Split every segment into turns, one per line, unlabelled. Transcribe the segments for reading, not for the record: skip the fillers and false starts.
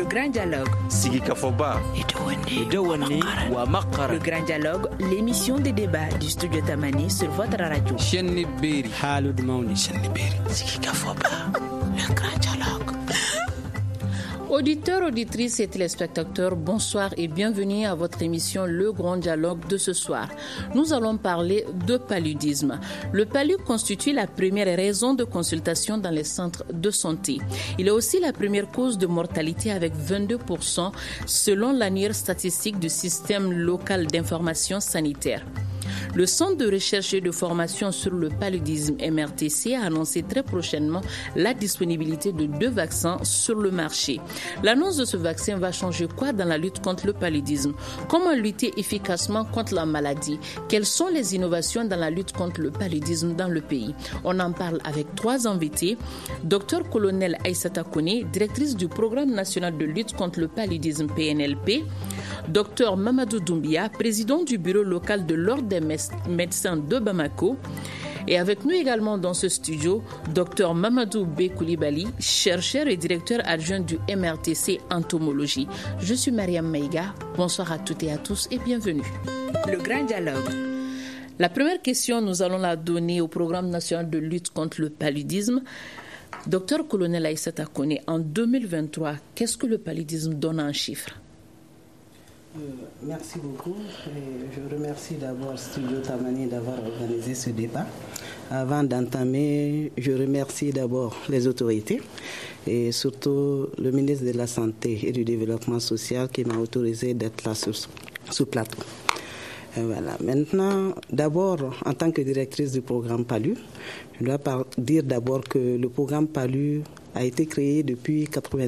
grand dialogue.
Sigi Kafoba. Idawani wa Makara.
Le grand dialogue, l'émission des débats du studio Tamani sur votre radio.
Chenni Beri.
Halud Mauni.
Chenni Beri.
Sigi Kafoba. Le grand dialogue. Auditeurs, auditrices et téléspectateurs, bonsoir et bienvenue à votre émission Le Grand Dialogue de ce soir. Nous allons parler de paludisme. Le palud constitue la première raison de consultation dans les centres de santé. Il est aussi la première cause de mortalité avec 22% selon l'annuaire statistique du système local d'information sanitaire. Le Centre de recherche et de formation sur le paludisme MRTC a annoncé très prochainement la disponibilité de 2 vaccins sur le marché. L'annonce de ce vaccin va changer quoi dans la lutte contre le paludisme? Comment lutter efficacement contre la maladie? Quelles sont les innovations dans la lutte contre le paludisme dans le pays? On en parle avec 3 invités. Dr Colonel Aïssata Kone, directrice du Programme national de lutte contre le paludisme PNLP. Dr Mamadou Doumbia, président du bureau local de l'Ordre des médecins de Bamako. Et avec nous également dans ce studio, Dr Mamadou B. Koulibaly, chercheur et directeur adjoint du MRTC Entomologie. Je suis Mariam Maïga. Bonsoir à toutes et à tous et bienvenue. Le grand dialogue. La première question, nous allons la donner au Programme national de lutte contre le paludisme. Dr Colonel Aïssata Kone, en 2023, qu'est-ce que le paludisme donne en chiffres?
Merci beaucoup. Je remercie d'abord Studio Tamani d'avoir organisé ce débat. Avant d'entamer, je remercie d'abord les autorités et surtout le ministre de la Santé et du Développement social qui m'a autorisé d'être là sur ce plateau. Voilà. Maintenant, d'abord, en tant que directrice du programme PALU, je dois dire d'abord que le programme PALU a été créé depuis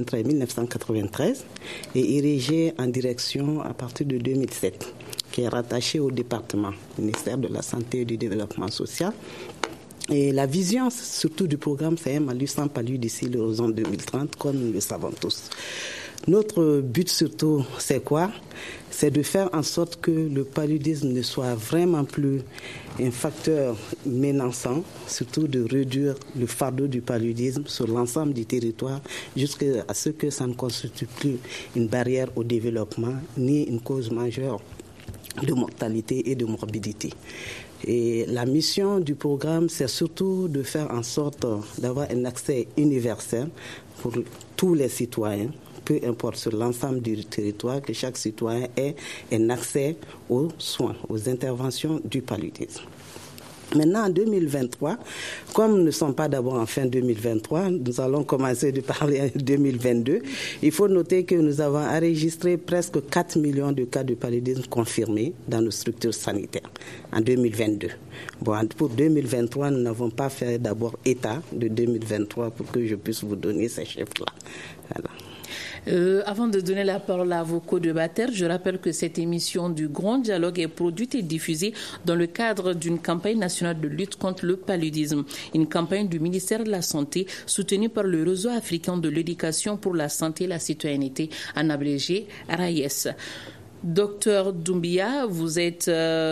1993 et érigé en direction à partir de 2007, qui est rattaché au département, ministère de la Santé et du Développement social. Et la vision, surtout du programme, c'est un Mali sans palud d'ici l'horizon 2030, comme nous le savons tous. Notre but surtout, c'est quoi? C'est de faire en sorte que le paludisme ne soit vraiment plus un facteur menaçant, surtout de réduire le fardeau du paludisme sur l'ensemble du territoire jusqu'à ce que ça ne constitue plus une barrière au développement ni une cause majeure de mortalité et de morbidité. Et la mission du programme, c'est surtout de faire en sorte d'avoir un accès universel pour tous les citoyens, peu importe sur l'ensemble du territoire, que chaque citoyen ait un accès aux soins, aux interventions du paludisme. Maintenant, en 2023, comme nous ne sommes pas d'abord en fin 2023, nous allons commencer de parler en 2022. Il faut noter que nous avons enregistré presque 4 millions de cas de paludisme confirmés dans nos structures sanitaires en 2022. Bon, pour 2023, nous n'avons pas fait d'abord état de 2023 pour que je puisse vous donner ces chiffres-là. Voilà.
Avant de donner la parole à vos co-débatteurs, je rappelle que cette émission du Grand Dialogue est produite et diffusée dans le cadre d'une campagne nationale de lutte contre le paludisme, une campagne du ministère de la Santé soutenue par le Réseau africain de l'éducation pour la santé et la citoyenneté, en abrégé RAIS. Docteur Doumbia, vous êtes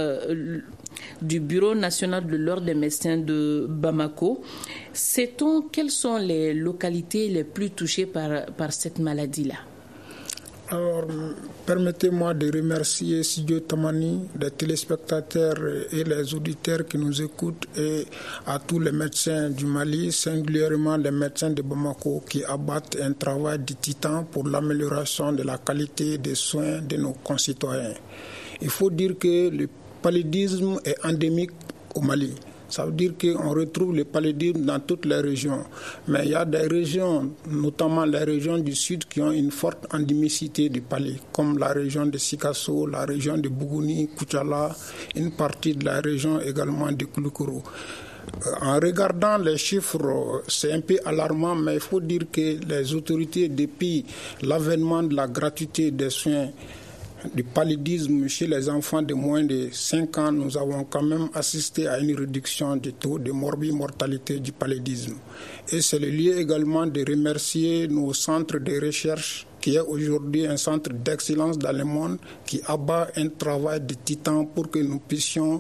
du Bureau national de l'Ordre des médecins de Bamako. Sait-on quelles sont les localités les plus touchées par cette maladie-là?
Alors, permettez-moi de remercier Studio Tamani, les téléspectateurs et les auditeurs qui nous écoutent et à tous les médecins du Mali, singulièrement les médecins de Bamako qui abattent un travail de titan pour l'amélioration de la qualité des soins de nos concitoyens. Il faut dire que le paludisme est endémique au Mali. Ça veut dire qu'on retrouve le paludisme dans toutes les régions. Mais il y a des régions, notamment les régions du sud, qui ont une forte endémicité du palud, comme la région de Sikasso, la région de Bougouni, Koutchala, une partie de la région également de Kouloukourou. En regardant les chiffres, c'est un peu alarmant, mais il faut dire que les autorités, depuis l'avènement de la gratuité des soins du paludisme chez les enfants de moins de 5 ans, nous avons quand même assisté à une réduction du taux de morbimortalité du paludisme. Et c'est le lieu également de remercier nos centres de recherche qui est aujourd'hui un centre d'excellence dans le monde qui abat un travail de titan pour que nous puissions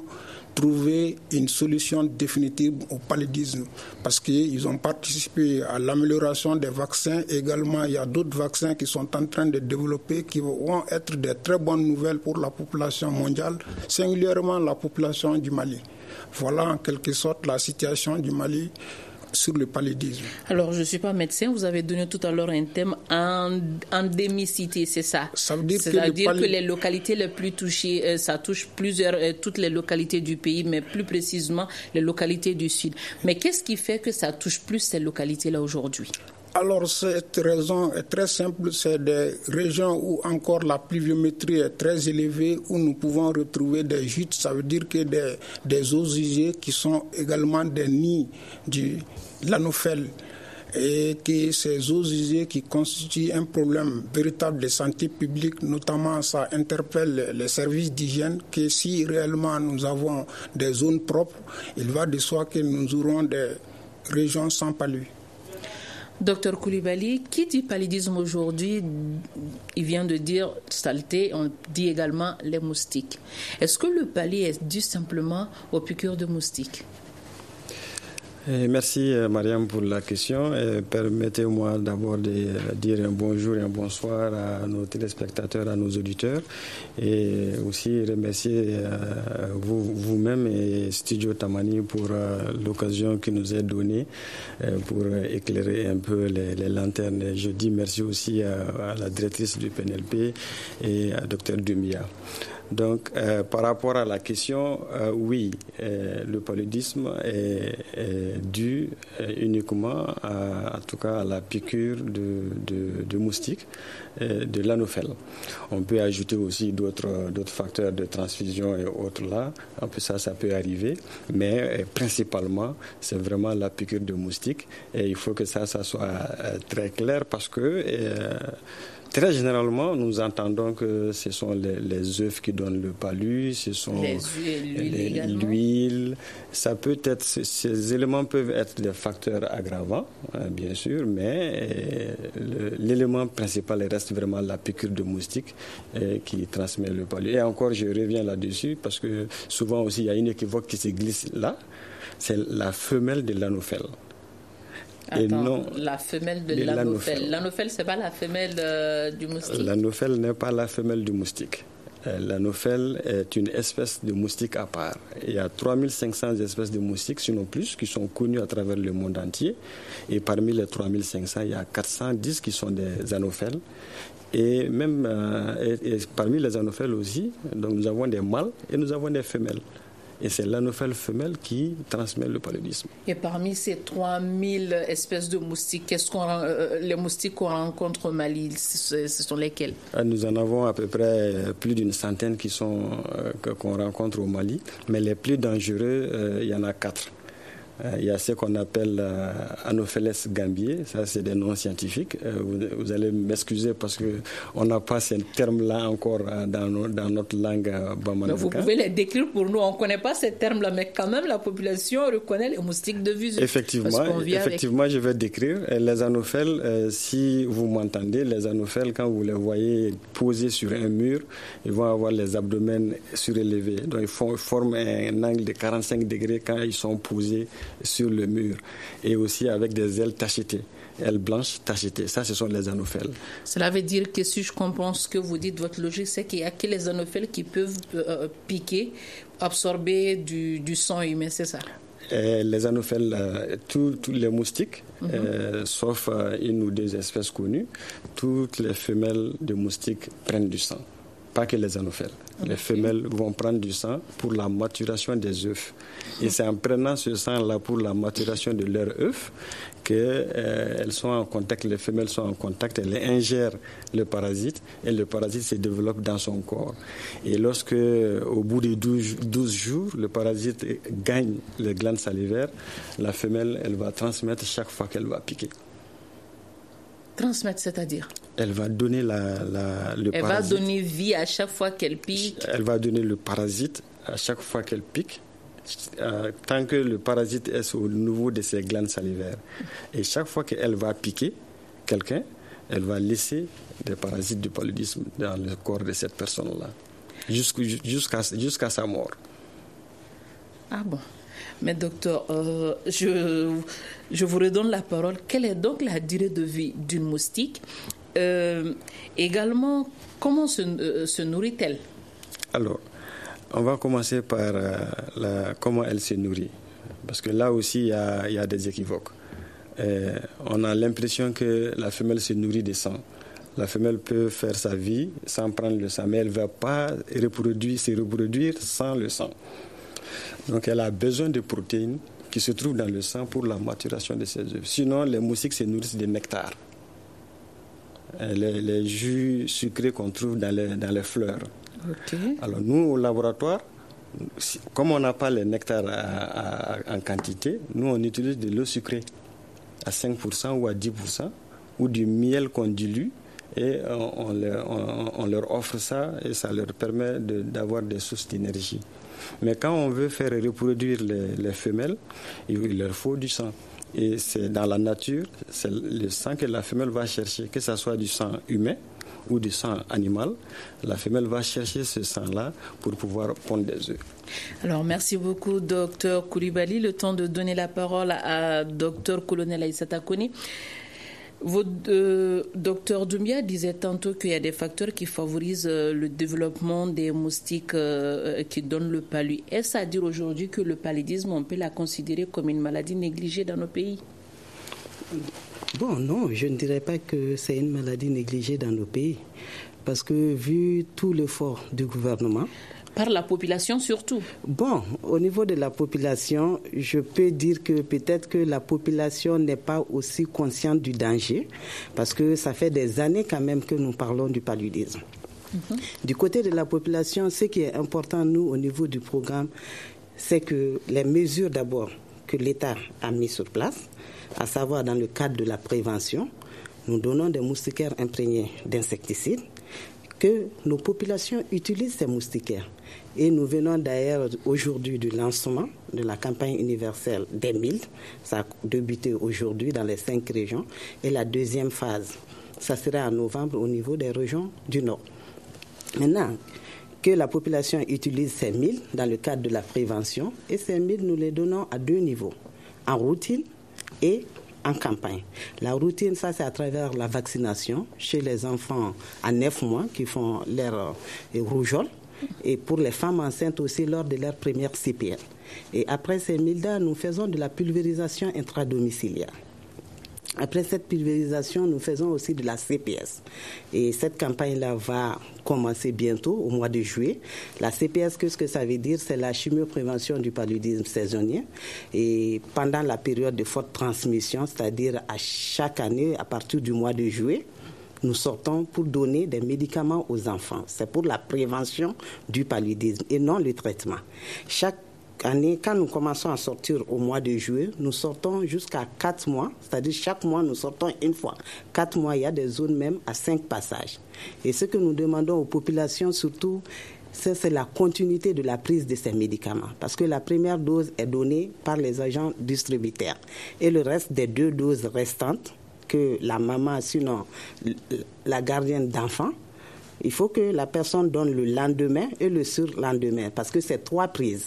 trouver une solution définitive au paludisme parce qu'ils ont participé à l'amélioration des vaccins. Également, il y a d'autres vaccins qui sont en train de développer qui vont être de très bonnes nouvelles pour la population mondiale, singulièrement la population du Mali. Voilà en quelque sorte la situation du Mali sur le paludisme.
Alors, je ne suis pas médecin, vous avez donné tout à l'heure un thème endémicité, c'est ça?
Ça veut dire
que les localités les plus touchées, ça touche toutes les localités du pays, mais plus précisément les localités du Sud. Mais qu'est-ce qui fait que ça touche plus ces localités-là aujourd'hui?
Alors, cette raison est très simple, c'est des régions où encore la pluviométrie est très élevée, où nous pouvons retrouver des gîtes, ça veut dire que des eaux usées qui sont également des nids de l'anophèle. Et que ces eaux usées qui constituent un problème véritable de santé publique, notamment ça interpelle les services d'hygiène, que si réellement nous avons des zones propres, il va de soi que nous aurons des régions sans palu.
Docteur Coulibaly, qui dit paludisme aujourd'hui, il vient de dire saleté, on dit également les moustiques. Est-ce que le palu est dû simplement aux piqûres de moustiques?
Merci Mariam pour la question. Permettez-moi d'abord de dire un bonjour et un bonsoir à nos téléspectateurs, à nos auditeurs et aussi remercier vous-même et Studio Tamani pour l'occasion qui nous est donnée pour éclairer un peu les lanternes. Je dis merci aussi à la directrice du PNLP et à Dr Dumia. Donc, par rapport à la question, oui, le paludisme est dû uniquement, en tout cas, à la piqûre de moustiques, de l'anophèle. On peut ajouter aussi d'autres facteurs de transfusion et autres là. En plus, ça peut arriver, mais principalement, c'est vraiment la piqûre de moustiques. Et il faut que ça soit très clair parce que très généralement, nous entendons que ce sont les œufs qui donnent le palu, ce sont l'huile. Ça peut être, ces éléments peuvent être des facteurs aggravants, bien sûr, mais l'élément principal reste vraiment la piqûre de moustique qui transmet le palu. Et encore, je reviens là-dessus parce que souvent aussi, il y a une équivoque qui se glisse là, c'est la femelle de l'anophèle.
Attends, la femelle de l'anophèle. L'anophèle, ce n'est pas la femelle du moustique?
L'anophèle n'est pas la femelle du moustique. L'anophèle est une espèce de moustique à part. Il y a 3500 espèces de moustiques, sinon plus, qui sont connues à travers le monde entier. Et parmi les 3500, il y a 410 qui sont des anophèles. Et même et parmi les anophèles aussi, donc nous avons des mâles et nous avons des femelles. Et c'est l'anophèle femelle qui transmet le paludisme.
Et parmi ces 3000 espèces de moustiques, les moustiques qu'on rencontre au Mali, ce sont lesquels?
Nous en avons à peu près plus d'une centaine qu'on rencontre au Mali. Mais les plus dangereux, il y en a 4. Il y a ce qu'on appelle Anopheles gambier, ça c'est des noms scientifiques. Vous allez m'excuser parce qu'on n'a pas ces termes-là encore dans notre langue bamanakan.
Vous pouvez les décrire pour nous, on ne connaît pas ces termes-là, mais quand même la population reconnaît les moustiques de Vusu.
Effectivement, je vais décrire. Les anophèles, si vous m'entendez, les anophèles, quand vous les voyez posés sur un mur, ils vont avoir les abdomens surélevés. Donc ils forment un angle de 45 degrés quand ils sont posés sur le mur, et aussi avec des ailes tachetées, ailes blanches tachetées. Ça, ce sont les anophèles.
Cela veut dire que si je comprends ce que vous dites, votre logique, c'est qu'il n'y a que les anophèles qui peuvent piquer, absorber du sang humain, c'est ça?
Les anophèles, tous les moustiques, sauf une ou deux espèces connues, toutes les femelles de moustiques prennent du sang. Pas que les anophèles. Les femelles vont prendre du sang pour la maturation des œufs. Et c'est en prenant ce sang-là pour la maturation de leurs œufs qu'elles sont en contact, les femelles sont en contact, elles ingèrent le parasite et le parasite se développe dans son corps. Et lorsque, au bout de 12 jours, le parasite gagne les glandes salivaires, la femelle, elle va transmettre chaque fois qu'elle va piquer.
Transmettre, c'est-à-dire?
Elle va donner le parasite.
Elle va donner vie à chaque fois qu'elle pique.
Elle va donner le parasite à chaque fois qu'elle pique, tant que le parasite est au niveau de ses glandes salivaires. Et chaque fois qu'elle va piquer quelqu'un, elle va laisser des parasites du paludisme dans le corps de cette personne-là, jusqu'à sa mort.
Ah bon. Mais docteur, je vous redonne la parole. Quelle est donc la durée de vie d'une moustique? Également, comment se nourrit-elle?
Alors, on va commencer par comment elle se nourrit. Parce que là aussi, il y a des équivoques. On a l'impression que la femelle se nourrit de sang. La femelle peut faire sa vie sans prendre le sang, mais elle ne va pas se reproduire sans le sang. Donc elle a besoin de protéines qui se trouvent dans le sang pour la maturation de ses œufs. Sinon, les moustiques se nourrissent de nectar. Les jus sucrés qu'on trouve dans les fleurs. Okay. Alors nous, au laboratoire, comme on n'a pas les nectars en quantité, nous on utilise de l'eau sucrée à 5% ou à 10% ou du miel qu'on dilue et on leur offre ça et ça leur permet d'avoir des sources d'énergie. Mais quand on veut faire reproduire les femelles, il leur faut du sang. Et c'est dans la nature, c'est le sang que la femelle va chercher, que ce soit du sang humain ou du sang animal. La femelle va chercher ce sang-là pour pouvoir pondre des œufs.
Alors, merci beaucoup, Dr Coulibaly. Le temps de donner la parole à Dr Colonel Aïssata Kone. Docteur Doumbia disait tantôt qu'il y a des facteurs qui favorisent le développement des moustiques qui donnent le palud. Est-ce à dire aujourd'hui que le paludisme, on peut la considérer comme une maladie négligée dans nos pays?
Bon, non, je ne dirais pas que c'est une maladie négligée dans nos pays. Parce que vu tout l'effort du gouvernement...
Par la population surtout.
Bon, au niveau de la population, je peux dire que peut-être que la population n'est pas aussi consciente du danger, parce que ça fait des années quand même que nous parlons du paludisme. Du côté de la population, ce qui est important, nous, au niveau du programme, c'est que les mesures d'abord que l'État a mises sur place, à savoir dans le cadre de la prévention, nous donnons des moustiquaires imprégnés d'insecticides, que nos populations utilisent ces moustiquaires. Et nous venons d'ailleurs aujourd'hui du lancement de la campagne universelle des 1000. Ça a débuté aujourd'hui dans les 5 régions. Et la deuxième phase, ça sera en novembre au niveau des régions du Nord. Maintenant, que la population utilise ces 1000 dans le cadre de la prévention, et ces 1000, nous les donnons à 2 niveaux, en routine et en campagne. La routine, ça c'est à travers la vaccination chez les enfants à 9 mois qui font leur rougeole et pour les femmes enceintes aussi lors de leur première CPL. Et après ces 1000 dates, nous faisons de la pulvérisation intradomiciliaire. Après cette pulvérisation, nous faisons aussi de la CPS. Et cette campagne-là va commencer bientôt, au mois de juillet. La CPS, qu'est-ce que ça veut dire? C'est la chimioprévention du paludisme saisonnier. Et pendant la période de forte transmission, c'est-à-dire à chaque année, à partir du mois de juillet, nous sortons pour donner des médicaments aux enfants. C'est pour la prévention du paludisme et non le traitement. Chaque année, quand nous commençons à sortir au mois de juillet, nous sortons jusqu'à 4 mois, c'est-à-dire chaque mois nous sortons une fois. 4 mois, il y a des zones même à 5 passages. Et ce que nous demandons aux populations surtout, c'est la continuité de la prise de ces médicaments. Parce que la première dose est donnée par les agents distributeurs. Et le reste des 2 doses restantes, que la maman, sinon la gardienne d'enfants, il faut que la personne donne le lendemain et le surlendemain, parce que c'est 3 prises.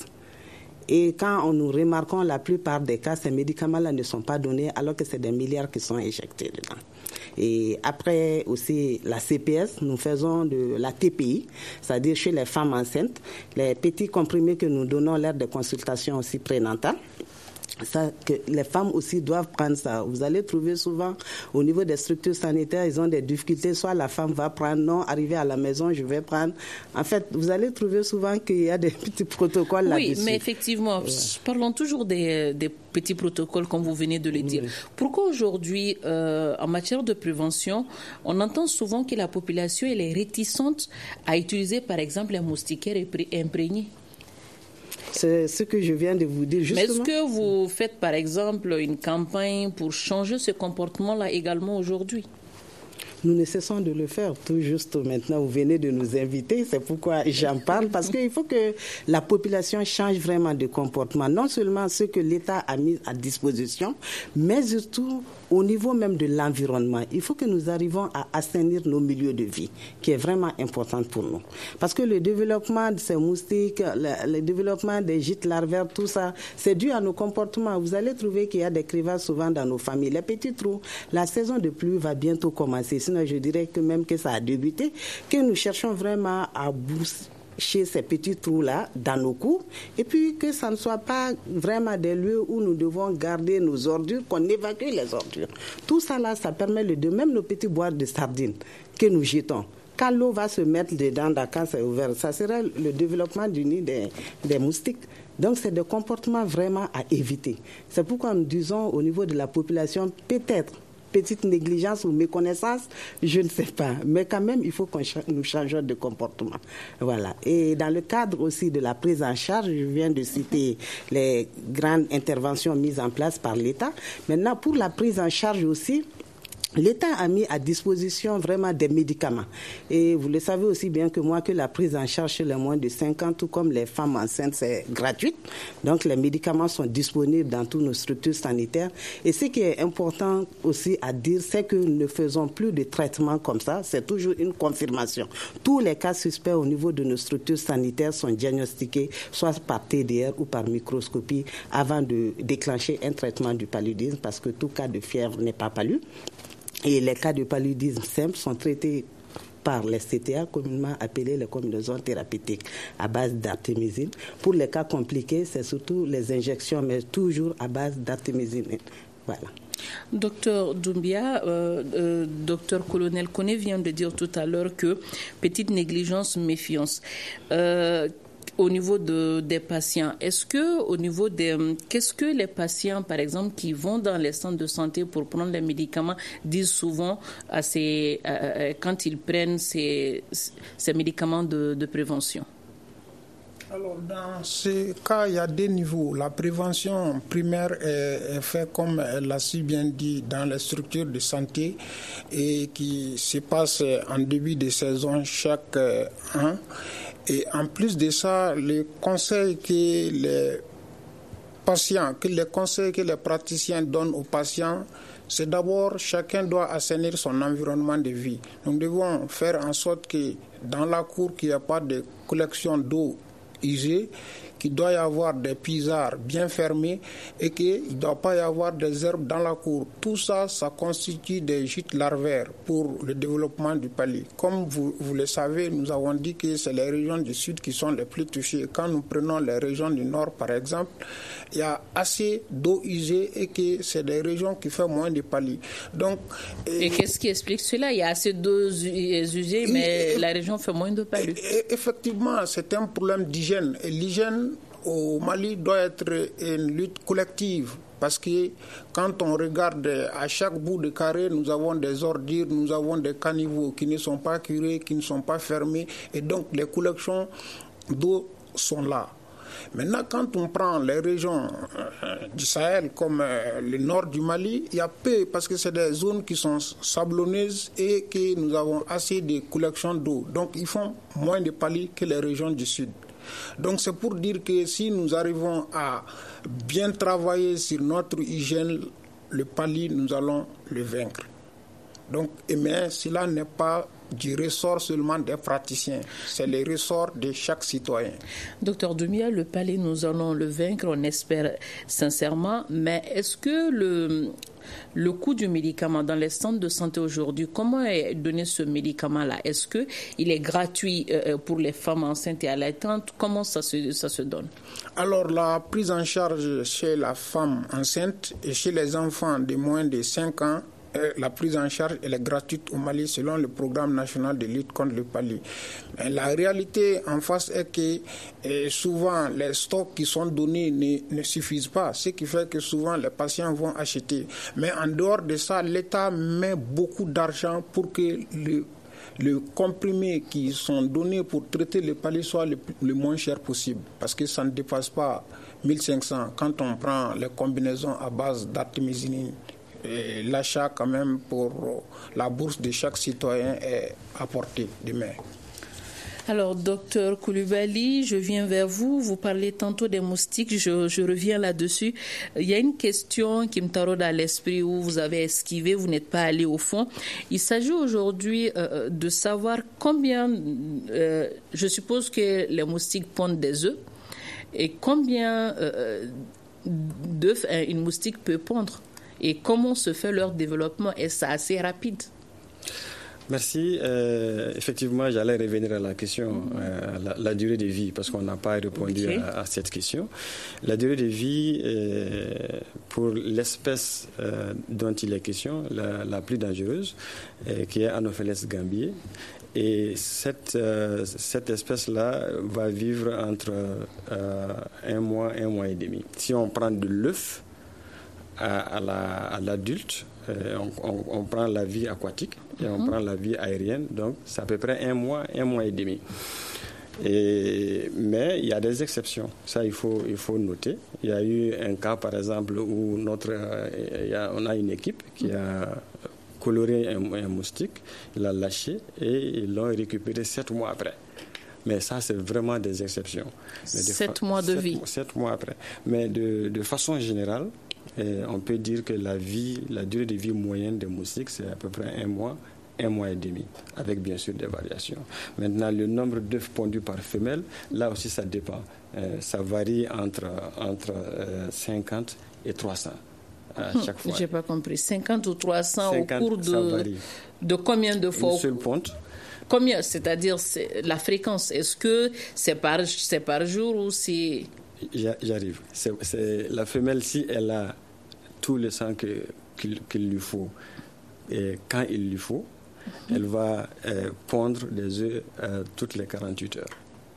Et quand nous remarquons la plupart des cas, ces médicaments-là ne sont pas donnés alors que c'est des milliards qui sont injectés dedans. Et après aussi la CPS, nous faisons de la TPI, c'est-à-dire chez les femmes enceintes, les petits comprimés que nous donnons lors des consultations aussi prénatales. Ça, que les femmes aussi doivent prendre ça. Vous allez trouver souvent au niveau des structures sanitaires, ils ont des difficultés. Soit la femme va prendre, non, arriver à la maison, je vais prendre. En fait, vous allez trouver souvent qu'il y a des petits protocoles là-dessus.
Oui, mais effectivement, parlons toujours des petits protocoles comme vous venez de le dire. Pourquoi aujourd'hui, en matière de prévention, on entend souvent que la population elle est réticente à utiliser par exemple les moustiquaires imprégnés?
C'est ce que je viens de vous dire justement.
Mais est-ce que vous faites par exemple une campagne pour changer ce comportement-là également aujourd'hui?
nous ne cessons de le faire. Tout juste maintenant, vous venez de nous inviter, c'est pourquoi j'en parle, parce qu'il faut que la population change vraiment de comportement. Non seulement ce que l'État a mis à disposition, mais surtout au niveau même de l'environnement. Il faut que nous arrivions à assainir nos milieux de vie, qui est vraiment important pour nous. Parce que le développement de ces moustiques, le développement des gîtes larvaires, tout ça, c'est dû à nos comportements. Vous allez trouver qu'il y a des crevasses souvent dans nos familles. Les petits trous, la saison de pluie va bientôt commencer. Sinon, je dirais que même que ça a débuté, que nous cherchons vraiment à boucher ces petits trous-là dans nos cours, et puis que ça ne soit pas vraiment des lieux où nous devons garder nos ordures, qu'on évacue les ordures. Tout ça là, ça permet de même nos petits boîtes de sardines que nous jetons. Quand l'eau va se mettre dedans, quand c'est ouvert, ça sera le développement du nid des moustiques. Donc c'est des comportements vraiment à éviter. C'est pourquoi nous disons au niveau de la population, peut-être petite négligence ou méconnaissance, je ne sais pas. Mais quand même, il faut que nous changions de comportement. Voilà. Et dans le cadre aussi de la prise en charge, je viens de citer les grandes interventions mises en place par l'État. Maintenant, pour la prise en charge aussi, l'État a mis à disposition vraiment des médicaments. Et vous le savez aussi bien que moi que la prise en charge chez les moins de 5 ans, tout comme les femmes enceintes, c'est gratuit. Donc les médicaments sont disponibles dans toutes nos structures sanitaires. Et ce qui est important aussi à dire, c'est que nous ne faisons plus de traitements comme ça. C'est toujours une confirmation. Tous les cas suspects au niveau de nos structures sanitaires sont diagnostiqués, soit par TDR ou par microscopie, avant de déclencher un traitement du paludisme, parce que tout cas de fièvre n'est pas palu. Et les cas de paludisme simples sont traités par les CTA, communément appelés les combinaisons thérapeutiques à base d'artémisine. Pour les cas compliqués, c'est surtout les injections, mais toujours à base d'artémisine. Voilà.
Docteur Doumbia, docteur Colonel Koné vient de dire tout à l'heure que petite négligence, méfiance. Au niveau des patients, qu'est-ce que les patients, par exemple, qui vont dans les centres de santé pour prendre les médicaments, disent souvent quand ils prennent ces médicaments de prévention?
Alors, dans ce cas, il y a deux niveaux. La prévention primaire est faite, comme elle l'a si bien dit, dans les structures de santé et qui se passe en début de saison chaque an. Et en plus de ça, les conseils que les praticiens donnent aux patients, c'est d'abord chacun doit assainir son environnement de vie. Nous devons faire en sorte que dans la cour, qu'il n'y ait pas de collection d'eau usée, qu'il doit y avoir des puisards bien fermés et qu'il ne doit pas y avoir des herbes dans la cour. Tout ça, ça constitue des gîtes larvaires pour le développement du palu. Comme vous le savez, nous avons dit que c'est les régions du sud qui sont les plus touchées. Quand nous prenons les régions du nord, par exemple, il y a assez d'eau usée et que c'est des régions qui font moins de palu. Donc,
et qu'est-ce qui explique cela? Il y a assez d'eau usée, mais la région fait moins de palu.
Effectivement, c'est un problème d'hygiène. Et l'hygiène au Mali doit être une lutte collective, parce que quand on regarde à chaque bout de carré, nous avons des ordures, nous avons des caniveaux qui ne sont pas curés, qui ne sont pas fermés, et donc les collections d'eau sont là. Maintenant, quand on prend les régions du Sahel comme le nord du Mali, il y a peu, parce que c'est des zones qui sont sablonneuses et que nous avons assez de collections d'eau. Donc, ils font moins de palu que les régions du sud. Donc c'est pour dire que si nous arrivons à bien travailler sur notre hygiène, le palu, nous allons le vaincre. Donc, mais cela n'est pas du ressort seulement des praticiens, c'est le ressort de chaque citoyen.
Docteur Doumbia, le palu, nous allons le vaincre, on espère sincèrement, mais est-ce que le coût du médicament dans les centres de santé aujourd'hui, comment est donné ce médicament-là? Est-ce qu'il est gratuit pour les femmes enceintes et allaitantes? Comment ça se donne?
Alors, la prise en charge chez la femme enceinte et chez les enfants de moins de 5 ans, la prise en charge elle est gratuite au Mali selon le programme national de lutte contre le palu. Mais la réalité en face est que souvent les stocks qui sont donnés ne suffisent pas, ce qui fait que souvent les patients vont acheter. Mais en dehors de ça, l'État met beaucoup d'argent pour que les comprimés qui sont donnés pour traiter le palu soient le moins cher possible, parce que ça ne dépasse pas 1500 quand on prend les combinaisons à base d'artémisine l'achat quand même pour la bourse de chaque citoyen est à portée de main.
Alors, docteur Coulibaly, je viens vers vous. Vous parlez tantôt des moustiques. Je reviens là-dessus. Il y a une question qui me taraude à l'esprit où vous avez esquivé, vous n'êtes pas allé au fond. Il s'agit aujourd'hui de savoir combien, je suppose que les moustiques pondent des œufs, et combien d'œufs une moustique peut pondre et comment se fait leur développement. Est-ce assez rapide?
Merci. Effectivement, j'allais revenir à la question, la durée de vie, parce qu'on n'a pas répondu à cette question. La durée de vie, pour l'espèce dont il est question, la plus dangereuse, qui est Anopheles gambiae, et cette espèce-là va vivre entre 1 mois et demi. Si on prend de l'œuf à l'adulte, on prend la vie aquatique et on prend la vie aérienne, donc c'est à peu près 1 mois et demi. Mais il y a des exceptions, ça il faut noter. Il y a eu un cas par exemple où on a une équipe qui a coloré un moustique, l'a lâché et ils l'ont récupéré 7 mois après. Mais ça, c'est vraiment des exceptions.
7 mois de vie.
7 mois après. Mais de façon générale, on peut dire que la durée de vie moyenne des moustiques, c'est à peu près 1 mois et demi, avec bien sûr des variations. Maintenant, le nombre d'œufs pondus par femelle, là aussi, ça dépend. Ça varie entre 50 et 300 à chaque fois.
Je n'ai pas compris. 50 ou 300 au cours de combien de fois?
Une seule ponte.
Combien? C'est-à-dire la fréquence. Est-ce que c'est par jour ou c'est...
J'arrive. C'est la femelle, si elle a tout le sang qu'il lui faut, et quand il lui faut, elle va pondre des œufs toutes les 48 heures.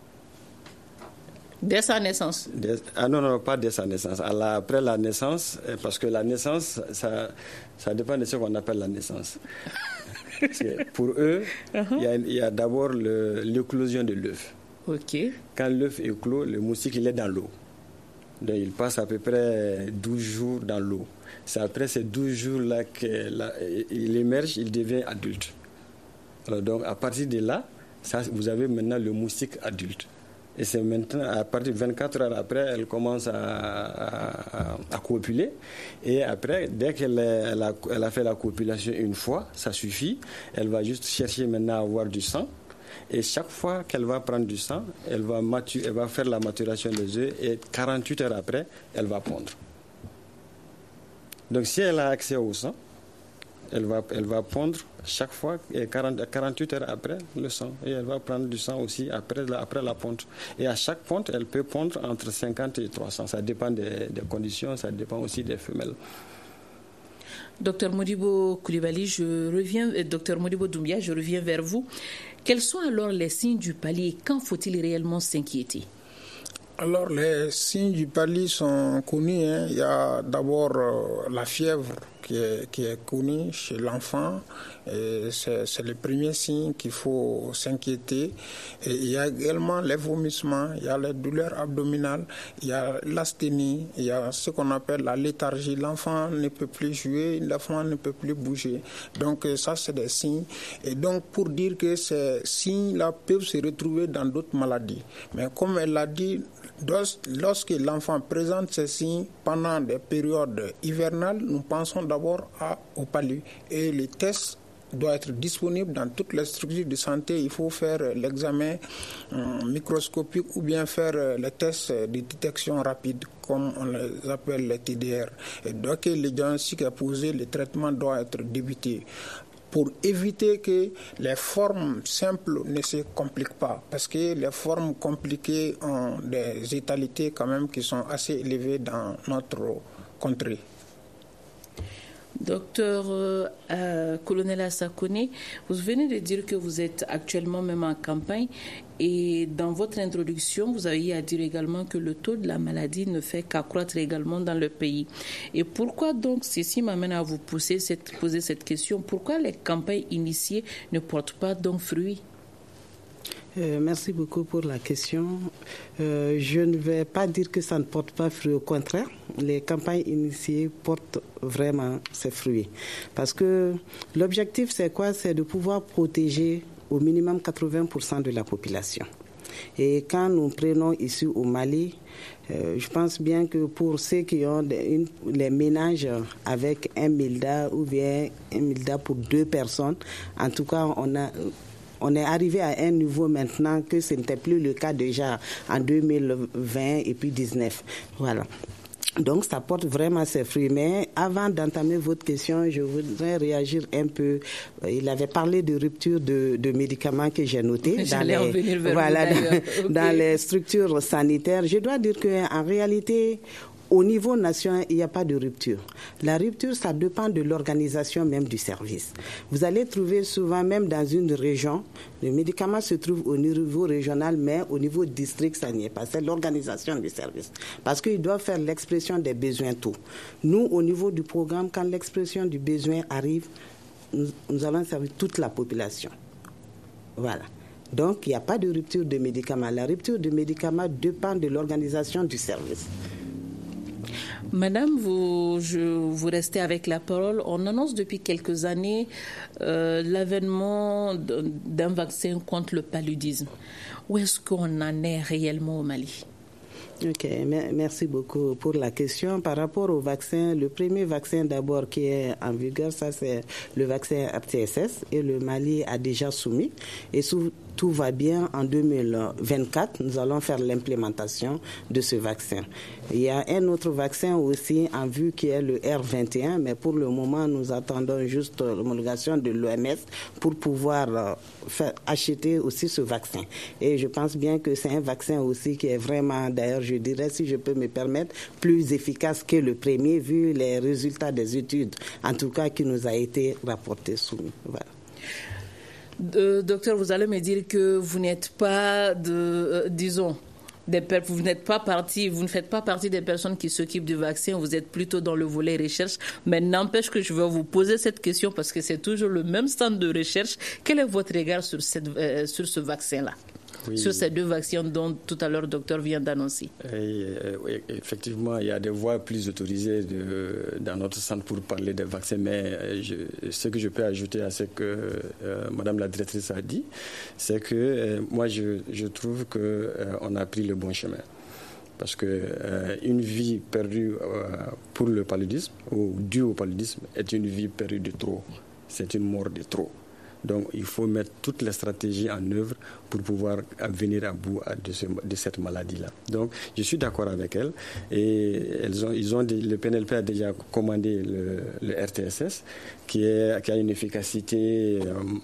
Dès sa naissance?
Non, pas dès sa naissance. Après la naissance, parce que la naissance, ça dépend de ce qu'on appelle la naissance. Pour eux, il y a d'abord l'éclosion de l'œuf.
Okay.
Quand l'œuf éclot, le moustique il est dans l'eau. Donc il passe à peu près 12 jours dans l'eau. C'est après ces 12 jours-là qu'il émerge, il devient adulte. Alors donc à partir de là, vous avez maintenant le moustique adulte. Et c'est maintenant, à partir de 24 heures après, elle commence à copuler. Et après, dès qu'elle a fait la copulation une fois, ça suffit. Elle va juste chercher maintenant à avoir du sang. Et chaque fois qu'elle va prendre du sang, elle va faire la maturation des œufs. Et 48 heures après, elle va pondre. Donc si elle a accès au sang, elle va pondre chaque fois, et 48 heures après le sang. Et elle va prendre du sang aussi après la ponte. Et à chaque ponte, elle peut pondre entre 50 et 300. Ça dépend des conditions, ça dépend aussi des femelles.
Docteur Modibo Coulibaly, Docteur Modibo Doumbia, je reviens vers vous. Quels sont alors les signes du palu et quand faut-il réellement s'inquiéter?
Alors, les signes du palu sont connus. Il y a d'abord la fièvre qui est connue chez l'enfant. C'est le premier signe qu'il faut s'inquiéter. Et il y a également les vomissements, il y a les douleurs abdominales, il y a l'asthénie, il y a ce qu'on appelle la léthargie. L'enfant ne peut plus jouer, l'enfant ne peut plus bouger. Donc ça, c'est des signes. Et donc, pour dire que ces signes-là peuvent se retrouver dans d'autres maladies. Mais comme elle l'a dit, lorsque l'enfant présente ces signes pendant des périodes hivernales, nous pensons d'abord au palu. Et les tests doivent être disponibles dans toutes les structures de santé. Il faut faire l'examen microscopique ou bien faire les tests de détection rapide, comme on les appelle les TDR. Et dès que le diagnostic est posé, le traitement doit être débuté, pour éviter que les formes simples ne se compliquent pas. Parce que les formes compliquées ont des létalités quand même qui sont assez élevées dans notre contrée.
Docteur Colonel Asakone, vous venez de dire que vous êtes actuellement même en campagne et dans votre introduction, vous avez à dire également que le taux de la maladie ne fait qu'accroître également dans le pays. Et pourquoi donc, ceci m'amène à vous poser cette question, pourquoi les campagnes initiées ne portent pas donc fruit?
Merci beaucoup pour la question. Je ne vais pas dire que ça ne porte pas fruit. Au contraire, les campagnes initiées portent vraiment ses fruits. Parce que l'objectif, c'est quoi? C'est de pouvoir protéger au minimum 80% de la population. Et quand nous prenons ici au Mali, je pense bien que pour ceux qui ont les ménages avec un milda ou bien un milda pour 2 personnes, en tout cas, on est arrivé à un niveau maintenant que ce n'était plus le cas déjà en 2020 et puis 2019. Voilà. Donc, ça porte vraiment ses fruits. Mais avant d'entamer votre question, je voudrais réagir un peu. Il avait parlé de rupture de médicaments que j'ai noté dans les structures sanitaires. Je dois dire qu'en réalité, au niveau national, il n'y a pas de rupture. La rupture, ça dépend de l'organisation même du service. Vous allez trouver souvent, même dans une région, le médicament se trouve au niveau régional, mais au niveau district, ça n'y est pas. C'est l'organisation du service. Parce qu'ils doivent faire l'expression des besoins tôt. Nous, au niveau du programme, quand l'expression du besoin arrive, nous allons servir toute la population. Voilà. Donc, il n'y a pas de rupture de médicaments. La rupture de médicaments dépend de l'organisation du service.
Madame, vous restez avec la parole. On annonce depuis quelques années l'avènement d'un vaccin contre le paludisme. Où est-ce qu'on en est réellement au Mali?
Ok, merci beaucoup pour la question. Par rapport au vaccin, le premier vaccin d'abord qui est en vigueur, ça c'est le vaccin RTSS et le Mali a déjà soumis. Et tout va bien, en 2024, nous allons faire l'implémentation de ce vaccin. Il y a un autre vaccin aussi en vue qui est le R21, mais pour le moment, nous attendons juste l'homologation de l'OMS pour pouvoir acheter aussi ce vaccin. Et je pense bien que c'est un vaccin aussi qui est vraiment, d'ailleurs, je dirais, si je peux me permettre, plus efficace que le premier, vu les résultats des études, en tout cas, qui nous a été rapporté soumis. Voilà.
Docteur, vous allez me dire que vous n'êtes pas vous ne faites pas partie des personnes qui s'occupent du vaccin, vous êtes plutôt dans le volet recherche, mais n'empêche que je vais vous poser cette question parce que c'est toujours le même stand de recherche. Quel est votre regard sur ce vaccin-là? Oui. Sur ces 2 vaccins dont tout à l'heure le docteur vient d'annoncer.
Oui, effectivement, il y a des voix plus autorisées dans notre centre pour parler des vaccins, mais ce que je peux ajouter à ce que Madame la directrice a dit, c'est que moi je trouve qu'on a pris le bon chemin. Parce que une vie perdue pour le paludisme ou due au paludisme est une vie perdue de trop. C'est une mort de trop. Donc, il faut mettre toutes les stratégies en œuvre pour pouvoir venir à bout de cette maladie-là. Donc, je suis d'accord avec elles. Et le PNLP a déjà commandé le RTSS, qui a une efficacité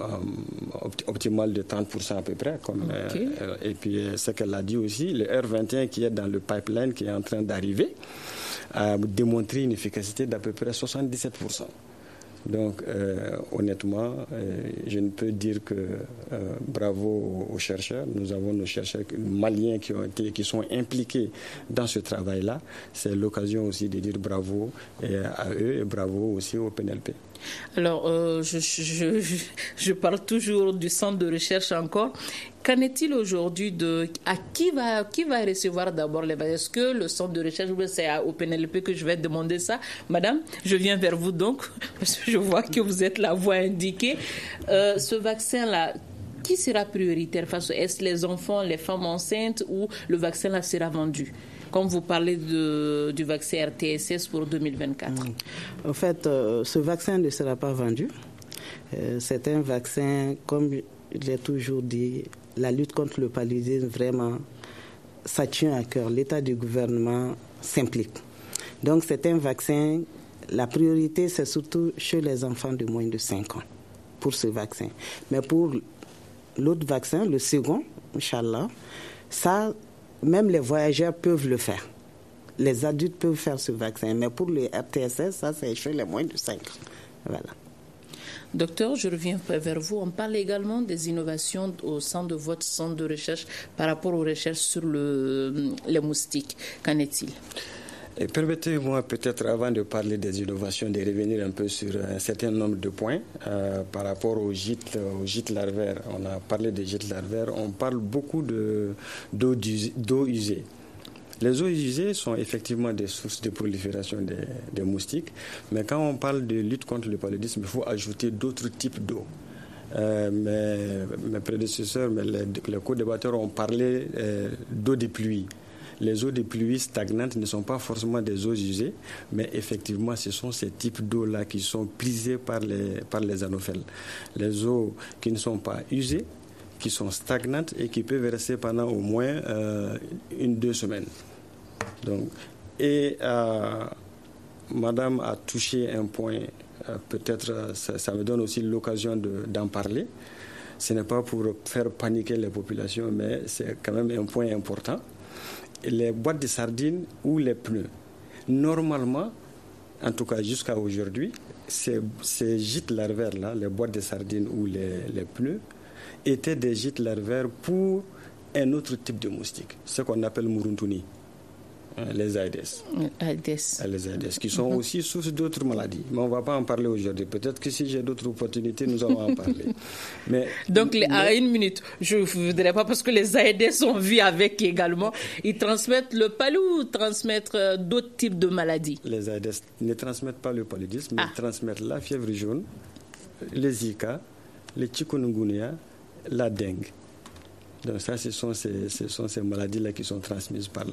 optimale de 30% à peu près. Et puis, ce qu'elle a dit aussi, le R21 qui est dans le pipeline, qui est en train d'arriver, a démontré une efficacité d'à peu près 77%. Donc, honnêtement, je ne peux dire que bravo aux chercheurs. Nous avons nos chercheurs maliens qui sont impliqués dans ce travail-là. C'est l'occasion aussi de dire bravo à eux et bravo aussi au PNLP.
Alors, je parle toujours du centre de recherche encore. Qu'en est-il aujourd'hui à qui va recevoir d'abord les vaccins? Est-ce que le centre de recherche, c'est au PNLP que je vais demander ça? Madame, je viens vers vous donc, parce que je vois que vous êtes la voix indiquée. Ce vaccin-là, qui sera prioritaire? Est-ce les enfants, les femmes enceintes ou le vaccin-là sera vendu? Comme vous parlez du vaccin RTSS pour 2024.
En fait, ce vaccin ne sera pas vendu. C'est un vaccin, comme je l'ai toujours dit, la lutte contre le paludisme, vraiment, ça tient à cœur. L'État du gouvernement s'implique. Donc, c'est un vaccin, la priorité, c'est surtout chez les enfants de moins de 5 ans pour ce vaccin. Mais pour l'autre vaccin, le second, Inch'Allah, ça, même les voyageurs peuvent le faire. Les adultes peuvent faire ce vaccin. Mais pour le RTSS, ça, c'est chez les moins de 5 ans. Voilà.
Docteur, je reviens vers vous. On parle également des innovations au sein de votre centre de recherche par rapport aux recherches sur les moustiques. Qu'en est-il?
Et permettez-moi peut-être, avant de parler des innovations, de revenir un peu sur un certain nombre de points par rapport aux gîtes larvaires. On a parlé des gîtes larvaires, on parle beaucoup d'eau usée. Les eaux usées sont effectivement des sources de prolifération des moustiques, mais quand on parle de lutte contre le paludisme, il faut ajouter d'autres types d'eau. Mes prédécesseurs, les co-débatteurs ont parlé d'eau de pluie. Les eaux de pluie stagnantes ne sont pas forcément des eaux usées, mais effectivement, ce sont ces types d'eau-là qui sont prisées par les anophèles. Les eaux qui ne sont pas usées, qui sont stagnantes et qui peuvent rester pendant au moins 1-2 semaines. Donc, Madame a touché un point, peut-être ça me donne aussi l'occasion d'en parler. Ce n'est pas pour faire paniquer les populations, mais c'est quand même un point important. Les boîtes de sardines ou les pneus, normalement, en tout cas jusqu'à aujourd'hui, ces gîtes larvaires-là, les boîtes de sardines ou les pneus, étaient des gîtes larvaires pour un autre type de moustique, ce qu'on appelle Muruntuni, les Aedes. Les Aedes, qui sont aussi source d'autres maladies. Mais on ne va pas en parler aujourd'hui. Peut-être que si j'ai d'autres opportunités, nous allons en parler.
Donc, à une minute, je ne voudrais pas, parce que les Aedes sont vus avec également. Ils transmettent le palu ou transmettent d'autres types de maladies? Les
Aedes ne transmettent pas le paludisme, mais ils transmettent la fièvre jaune, les Zika, les chikungunya, la dengue. Donc ça, ce sont ces maladies-là qui sont transmises par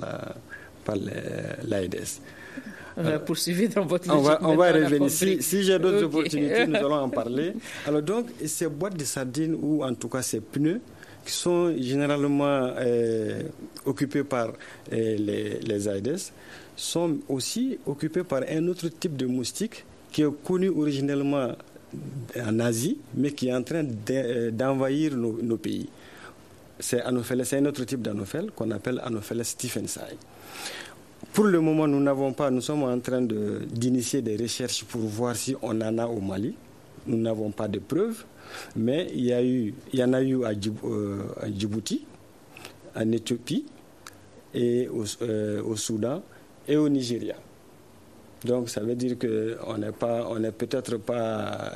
l'Aedes.
Poursuivez dans votre
logique. On va revenir. Si j'ai d'autres opportunités, nous allons en parler. Alors donc, ces boîtes de sardines ou en tout cas ces pneus qui sont généralement occupés par les Aedes sont aussi occupés par un autre type de moustique qui est connu originellement en Asie, mais qui est en train d'envahir nos pays. C'est un autre type d'anophèle qu'on appelle Anopheles stephensi. Pour le moment, nous sommes en train d'initier des recherches pour voir si on en a au Mali. Nous n'avons pas de preuves, mais il y en a eu à Djibouti, en Éthiopie, et au Soudan et au Nigeria. Donc ça veut dire qu'on n'est peut-être pas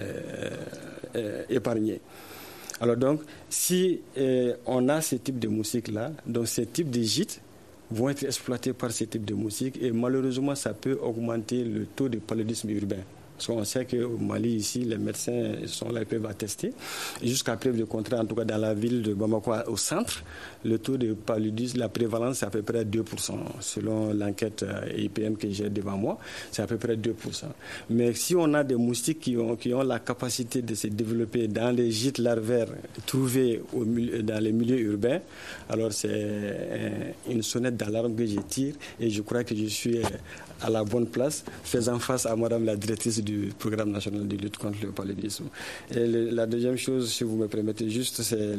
épargné. Alors donc, si on a ce type de moustiques-là, donc ces types de gîtes vont être exploités par ce type de moustiques et malheureusement, ça peut augmenter le taux de paludisme urbain. Parce qu'on sait qu'au Mali, ici, les médecins sont là, ils peuvent attester. Et jusqu'à preuve du contraire, en tout cas dans la ville de Bamako, au centre, le taux de paludisme, la prévalence, c'est à peu près 2%. Selon l'enquête IPM que j'ai devant moi, c'est à peu près 2%. Mais si on a des moustiques qui ont la capacité de se développer dans les gîtes larvaires trouvés dans les milieux urbains, alors c'est une sonnette d'alarme que je tire et je crois que je suis à la bonne place, faisant face à Madame la directrice du programme national de lutte contre le paludisme. Et la deuxième chose, si vous me permettez juste, c'est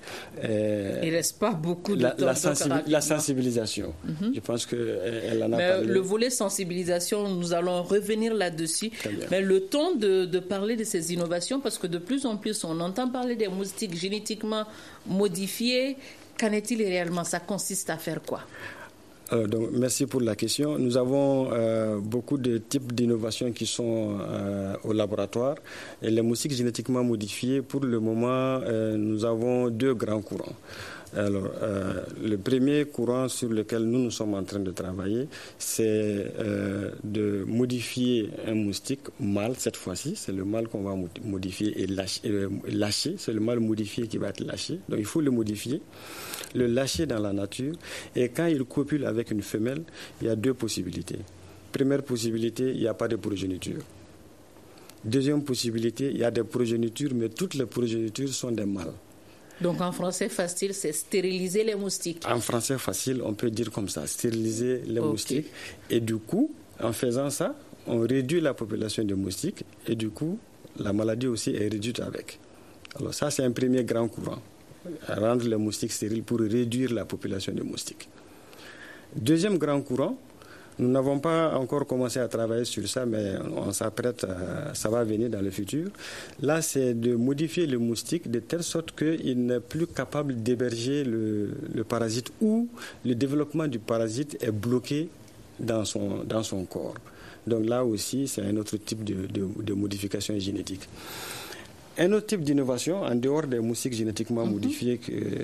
il ne reste pas beaucoup de temps.
La sensibilisation. Je pense qu'elle en a parlé.
Le volet sensibilisation, nous allons revenir là-dessus. Mais le temps de parler de ces innovations, parce que de plus en plus, on entend parler des moustiques génétiquement modifiés. Qu'en est-il réellement? Ça consiste à faire quoi?
Donc, merci pour la question. Nous avons beaucoup de types d'innovations qui sont au laboratoire. Et les moustiques génétiquement modifiés, pour le moment, nous avons 2 grands courants. Alors, le premier courant sur lequel nous sommes en train de travailler, c'est de modifier un moustique mâle cette fois-ci. C'est le mâle qu'on va modifier et lâcher. C'est le mâle modifié qui va être lâché. Donc, il faut le modifier, le lâcher dans la nature. Et quand il copule avec une femelle, il y a 2 possibilités. Première possibilité, il n'y a pas de progéniture. Deuxième possibilité, il y a des progénitures, mais toutes les progénitures sont des mâles.
Donc en français facile, c'est stériliser les moustiques.
En français facile, on peut dire comme ça, stériliser les moustiques. Et du coup, en faisant ça, on réduit la population de moustiques et du coup, la maladie aussi est réduite avec. Alors ça, c'est un premier grand courant. Rendre les moustiques stériles pour réduire la population de moustiques. Deuxième grand courant, nous n'avons pas encore commencé à travailler sur ça, mais on s'apprête, ça va venir dans le futur. Là, c'est de modifier le moustique de telle sorte qu'il n'est plus capable d'héberger le parasite ou le développement du parasite est bloqué dans son corps. Donc là aussi, c'est un autre type de modification génétique. Un autre type d'innovation, en dehors des moustiques génétiquement modifiées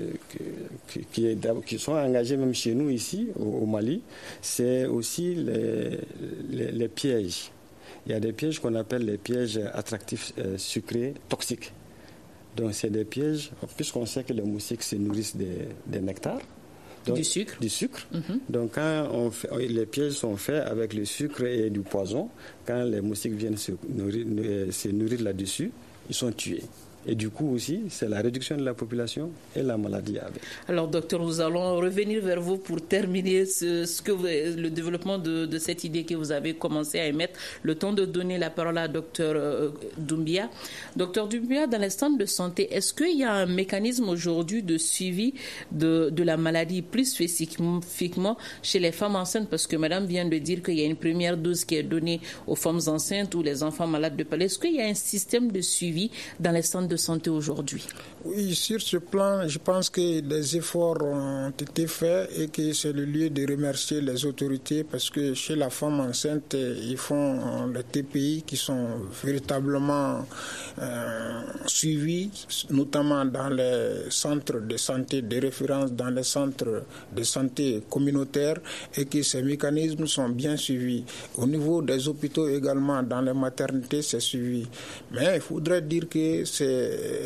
qui sont engagées même chez nous ici, au Mali, c'est aussi les pièges. Il y a des pièges qu'on appelle les pièges attractifs sucrés toxiques. Donc c'est des pièges, puisqu'on sait que les moustiques se nourrissent des nectars. Donc, du sucre. Donc quand les pièges sont faits avec le sucre et du poison, quand les moustiques viennent se nourrir là-dessus, ils sont tués. Et du coup aussi, c'est la réduction de la population et la maladie avec.
Alors, docteur, nous allons revenir vers vous pour terminer le développement de cette idée que vous avez commencé à émettre. Le temps de donner la parole à docteur Doumbia. Docteur Doumbia, dans les centres de santé, est-ce qu'il y a un mécanisme aujourd'hui de suivi de la maladie plus spécifiquement chez les femmes enceintes? Parce que madame vient de dire qu'il y a une première dose qui est donnée aux femmes enceintes ou les enfants malades de paludisme. Est-ce qu'il y a un système de suivi dans les centres de santé aujourd'hui?
Oui, sur ce plan, je pense que des efforts ont été faits et que c'est le lieu de remercier les autorités parce que chez la femme enceinte, ils font les TPI qui sont véritablement suivis, notamment dans les centres de santé de référence, dans les centres de santé communautaires et que ces mécanismes sont bien suivis. Au niveau des hôpitaux également, dans les maternités, c'est suivi. Mais il faudrait dire que c'est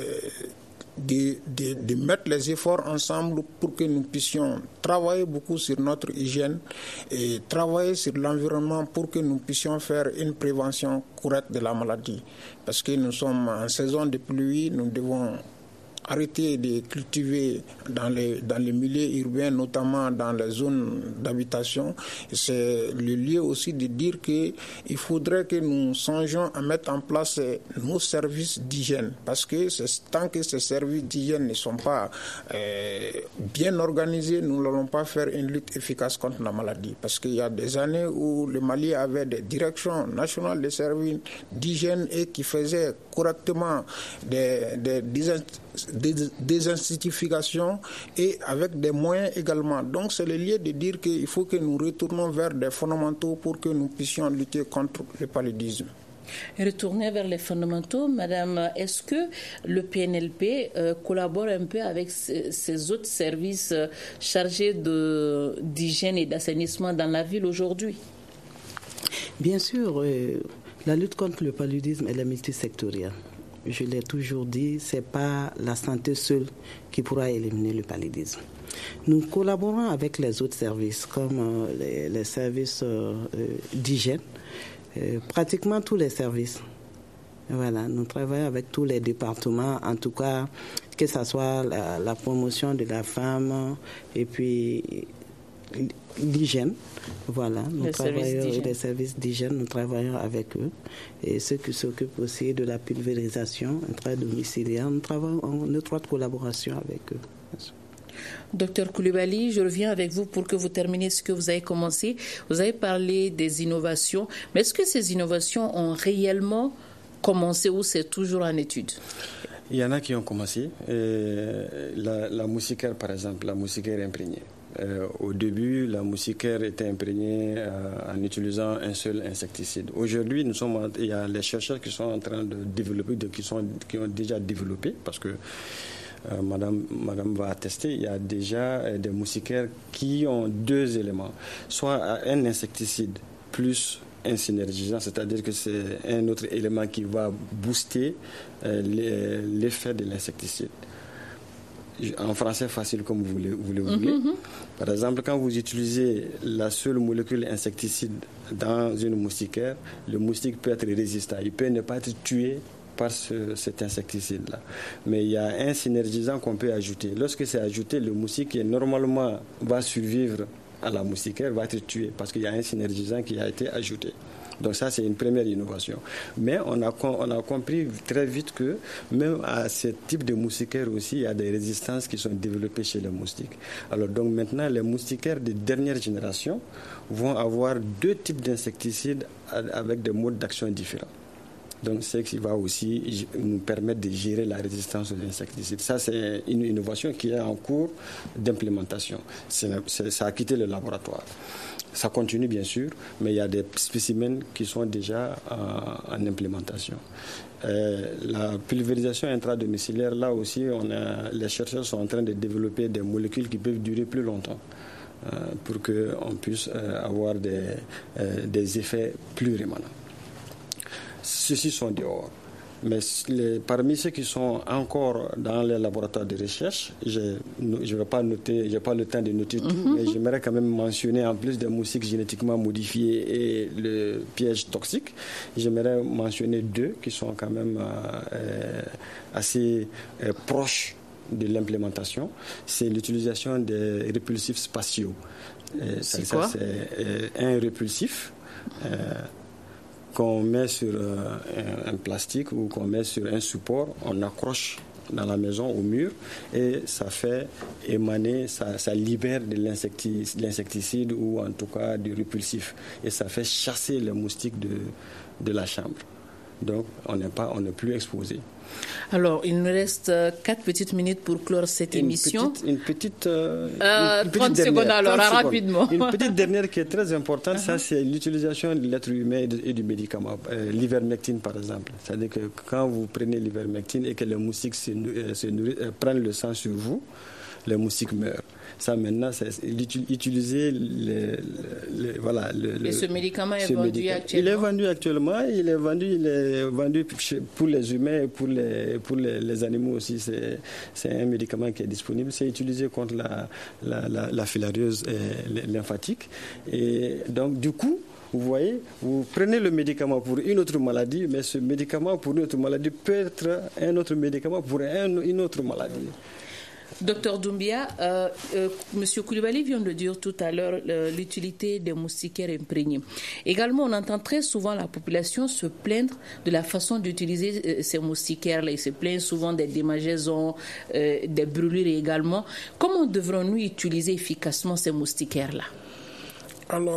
de mettre les efforts ensemble pour que nous puissions travailler beaucoup sur notre hygiène et travailler sur l'environnement pour que nous puissions faire une prévention correcte de la maladie. Parce que nous sommes en saison de pluie, nous devons arrêter de cultiver dans les milieux urbains, notamment dans les zones d'habitation. C'est le lieu aussi de dire qu'il faudrait que nous songions à mettre en place nos services d'hygiène. Parce que tant que ces services d'hygiène ne sont pas bien organisés, nous n'allons pas faire une lutte efficace contre la maladie. Parce qu'il y a des années où le Mali avait des directions nationales de services d'hygiène et qui faisaient correctement des désinstitutification et avec des moyens également. Donc c'est le lieu de dire qu'il faut que nous retournons vers des fondamentaux pour que nous puissions lutter contre le paludisme.
Retourner vers les fondamentaux, madame, est-ce que le PNLP collabore un peu avec ces autres services chargés d'hygiène et d'assainissement dans la ville aujourd'hui?
Bien sûr, la lutte contre le paludisme elle est multisectorielle. Je l'ai toujours dit, ce n'est pas la santé seule qui pourra éliminer le paludisme. Nous collaborons avec les autres services, comme les services d'hygiène, pratiquement tous les services. Voilà, nous travaillons avec tous les départements, en tout cas, que ce soit la promotion de la femme et puis l'hygiène. Voilà, nous travaillons les services d'hygiène, nous travaillons avec eux. Et ceux qui s'occupent aussi de la pulvérisation intradomiciliaire, nous travaillons en étroite collaboration avec eux.
Docteur Coulibaly, je reviens avec vous pour que vous terminiez ce que vous avez commencé. Vous avez parlé des innovations, mais est-ce que ces innovations ont réellement commencé ou c'est toujours en étude?
Il y en a qui ont commencé. La moustiquaire, par exemple, la moustiquaire imprégnée. Au début, la moustiquaire était imprégnée en utilisant un seul insecticide. Aujourd'hui, il y a les chercheurs qui sont en train de développer, qui ont déjà développé, parce que Madame va attester, il y a déjà des moustiquaires qui ont deux éléments, soit un insecticide plus un synergisant, c'est-à-dire que c'est un autre élément qui va booster l'effet de l'insecticide. En français facile comme vous voulez. Par exemple, quand vous utilisez la seule molécule insecticide dans une moustiquaire, le moustique peut être résistant. Il peut ne pas être tué par cet insecticide-là. Mais il y a un synergisant qu'on peut ajouter. Lorsque c'est ajouté, le moustique qui normalement va survivre à la moustiquaire va être tué parce qu'il y a un synergisant qui a été ajouté. Donc ça, c'est une première innovation. Mais on a compris très vite que même à ce type de moustiquaire aussi, il y a des résistances qui sont développées chez les moustiques. Alors donc maintenant, les moustiquaires de dernière génération vont avoir deux types d'insecticides avec des modes d'action différents. Donc, c'est ce qui va aussi nous permettre de gérer la résistance aux insecticides. Ça, c'est une innovation qui est en cours d'implémentation. Ça a quitté le laboratoire. Ça continue bien sûr, mais il y a des spécimens qui sont déjà en implémentation. La pulvérisation intradomiciliaire, là aussi, les chercheurs sont en train de développer des molécules qui peuvent durer plus longtemps pour qu'on puisse avoir des effets plus rémanents. Ceux-ci sont dehors. Mais parmi ceux qui sont encore dans les laboratoires de recherche, je ne vais pas noter, je n'ai pas le temps de noter tout, mais j'aimerais quand même mentionner, en plus des moustiques génétiquement modifiés et le piège toxique, j'aimerais mentionner 2 qui sont quand même assez proches de l'implémentation. C'est l'utilisation des répulsifs spatiaux.
C'est quoi?
C'est un répulsif qu'on met sur un plastique ou qu'on met sur un support, on accroche dans la maison au mur et ça fait émaner, ça libère de l'insecticide ou en tout cas du répulsif et ça fait chasser les moustiques de la chambre. Donc on n'est plus exposé.
Alors, il nous reste 4 petites minutes pour clore cette émission.
Une petite
30 secondes alors, rapidement.
Une petite dernière qui est très importante, ça c'est l'utilisation de l'être humain et du médicament. L'ivermectine par exemple. C'est-à-dire que quand vous prenez l'ivermectine et que les moustiques prennent le sang sur vous, les moustiques meurent. Ça maintenant, c'est utiliser
ce médicament est vendu actuellement.
Il est vendu pour les humains et pour les animaux aussi. C'est un médicament qui est disponible. C'est utilisé contre la filariose lymphatique. Et donc du coup, vous voyez, vous prenez le médicament pour une autre maladie, mais ce médicament pour une autre maladie peut être un autre médicament pour une autre maladie.
Docteur Doumbia, M. Coulibaly vient de dire tout à l'heure l'utilité des moustiquaires imprégnés. Également, on entend très souvent la population se plaindre de la façon d'utiliser ces moustiquaires-là. Ils se plaignent souvent des démangeaisons, des brûlures également. Comment devrons-nous utiliser efficacement ces moustiquaires-là?
Alors,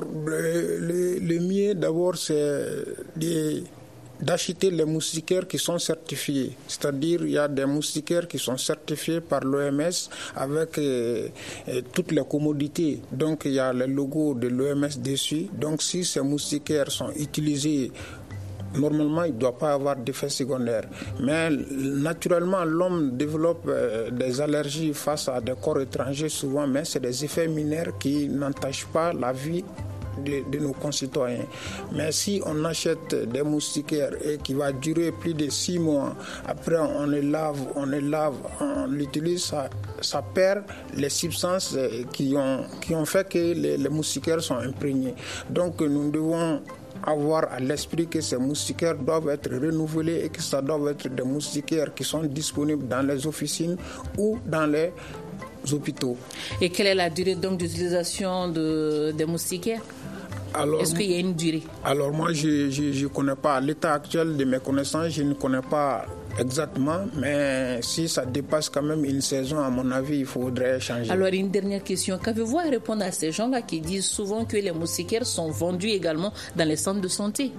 le mieux d'abord, c'est d'acheter les moustiquaires qui sont certifiés. C'est-à-dire, il y a des moustiquaires qui sont certifiés par l'OMS avec toutes les commodités. Donc, il y a le logo de l'OMS dessus. Donc, si ces moustiquaires sont utilisés, normalement, il ne doit pas avoir d'effet secondaire. Mais naturellement, l'homme développe des allergies face à des corps étrangers souvent, mais c'est des effets mineurs qui n'entachent pas la vie de nos concitoyens. Mais si on achète des moustiquaires et qui va durer plus de 6 mois, après on les lave, on l'utilise, ça perd les substances qui ont fait que les moustiquaires sont imprégnés. Donc nous devons avoir à l'esprit que ces moustiquaires doivent être renouvelés et que ça doit être des moustiquaires qui sont disponibles dans les officines ou dans les hôpitaux.
Et quelle est la durée donc d'utilisation des moustiquaires? Alors, est-ce qu'il y a une durée?
Alors moi, je ne connais pas. À l'état actuel de mes connaissances, je ne connais pas exactement, mais si ça dépasse quand même une saison, à mon avis, il faudrait changer.
Alors, une dernière question. Qu'avez-vous à répondre à ces gens-là qui disent souvent que les moustiquaires sont vendus également dans les centres de santé?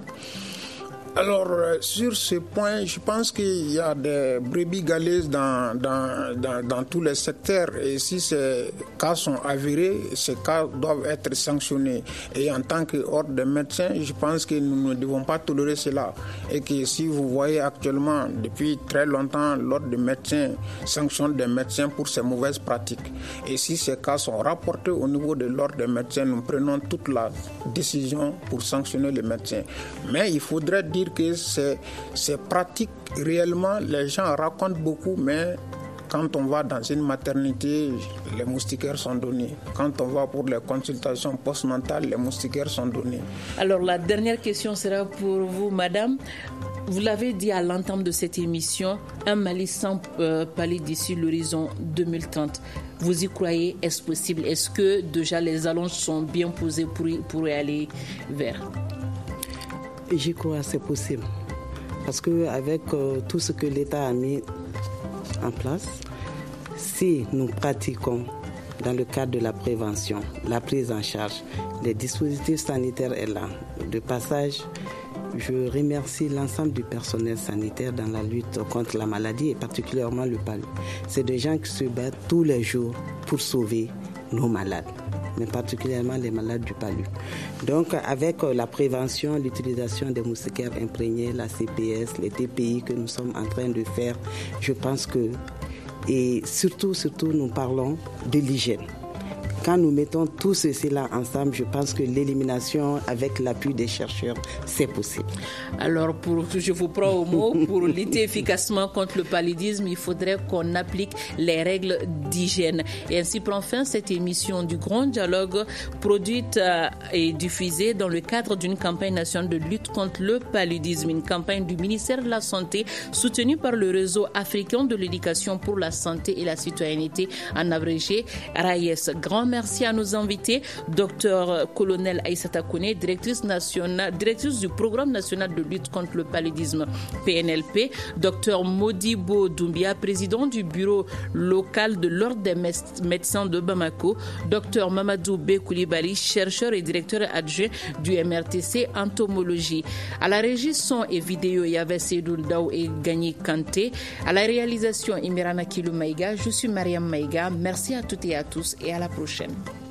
Alors, sur ce point, je pense qu'il y a des brebis galeuses dans tous les secteurs. Et si ces cas sont avérés, ces cas doivent être sanctionnés. Et en tant qu'ordre de médecins, je pense que nous ne devons pas tolérer cela. Et que si vous voyez actuellement, depuis très longtemps, l'ordre de médecins sanctionne des médecins pour ces mauvaises pratiques. Et si ces cas sont rapportés au niveau de l'ordre des médecins, nous prenons toute la décision pour sanctionner les médecins. Mais il faudrait dire que ces pratiques, réellement, les gens racontent beaucoup, mais quand on va dans une maternité, les moustiquaires sont donnés. Quand on va pour les consultations postnatales, les moustiquaires sont donnés.
Alors, la dernière question sera pour vous, madame. Vous l'avez dit à l'entame de cette émission, un Mali sans palud d'ici l'horizon 2030. Vous y croyez? Est-ce possible? Est-ce que déjà les allonges sont bien posées pour y aller vers?
J'y crois, c'est possible. Parce qu'avec tout ce que l'État a mis en place, si nous pratiquons dans le cadre de la prévention, la prise en charge, les dispositifs sanitaires est là. De passage, je remercie l'ensemble du personnel sanitaire dans la lutte contre la maladie et particulièrement le palud. C'est des gens qui se battent tous les jours pour sauver nos malades, mais particulièrement les malades du palu. Donc avec la prévention, l'utilisation des moustiquaires imprégnés, la CPS, les TPI que nous sommes en train de faire, je pense que, et surtout nous parlons de l'hygiène. Quand nous mettons tout ceci-là ensemble, je pense que l'élimination avec l'appui des chercheurs, c'est possible.
Alors, je vous prends au mot, pour lutter efficacement contre le paludisme, il faudrait qu'on applique les règles d'hygiène. Et ainsi prend fin cette émission du Grand Dialogue, produite et diffusée dans le cadre d'une campagne nationale de lutte contre le paludisme, une campagne du ministère de la Santé soutenue par le réseau africain de l'éducation pour la santé et la citoyenneté, en abrégé RAIES. Grand merci à nos invités, Dr Colonel Aïssata Kone, directrice du programme national de lutte contre le paludisme PNLP, Dr Modibo Doumbia, président du bureau local de l'Ordre des médecins de Bamako, Dr Mamadou Bekoulibaly, chercheur et directeur adjoint du MRTC entomologie. À la régie son et vidéo, il y avait Seydou Daou et Gagné Kanté. À la réalisation, Imirana Kilou Maïga. Je suis Mariam Maïga. Merci à toutes et à tous et à la prochaine.